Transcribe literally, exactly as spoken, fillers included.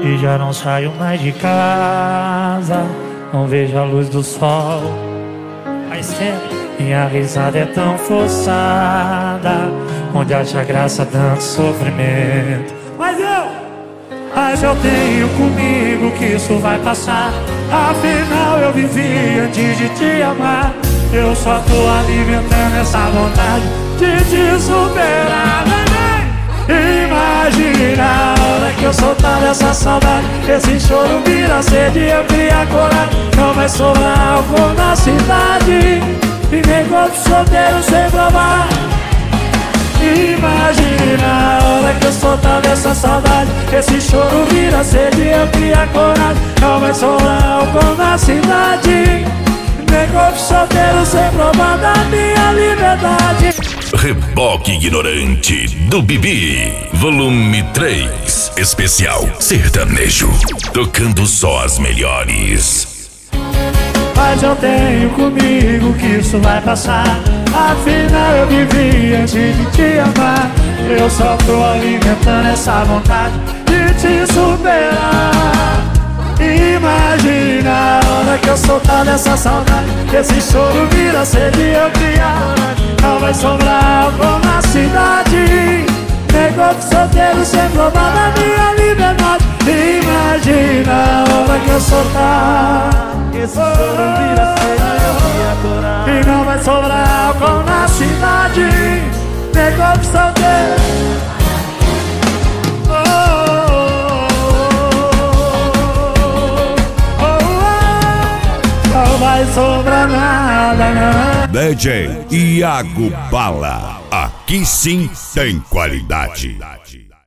e já não saio mais de casa. Não vejo a luz do sol. Faz tempo. Minha risada é tão forçada, onde acha graça tanto sofrimento. Mas eu, mas eu tenho comigo que isso vai passar. Afinal eu vivi antes de te amar. Eu só tô alimentando essa vontade de te superar. Imagina a hora que eu soltar essa saudade, esse choro vira sede, eu cria coragem. Não vai sobrar álcool na cidade, e nem corpo solteiro sem provar. Imagina a hora que eu soltar dessa saudade, esse choro vira sede, eu cria coragem. Não vai sobrar álcool na cidade, nem corpo solteiro sem provar da minha liberdade. Reboque Ignorante do Bibi, volume três, especial sertanejo, tocando só as melhores. Mas eu tenho comigo que isso vai passar. Afinal eu vivi antes de te amar. Eu só tô alimentando essa vontade de te superar. Imagina a hora que eu soltar dessa saudade, esse choro vira sede, eu criar. Não vai sobrar álcool na cidade, nem corpo solteiro sem provar da minha liberdade. Imagina a hora que eu soltar, esse choro vira sede, eu criar. E não vai sobrar álcool na cidade, nem corpo solteiro. Não vai sobrar nada, não. D J Iago Bala, aqui sim tem qualidade.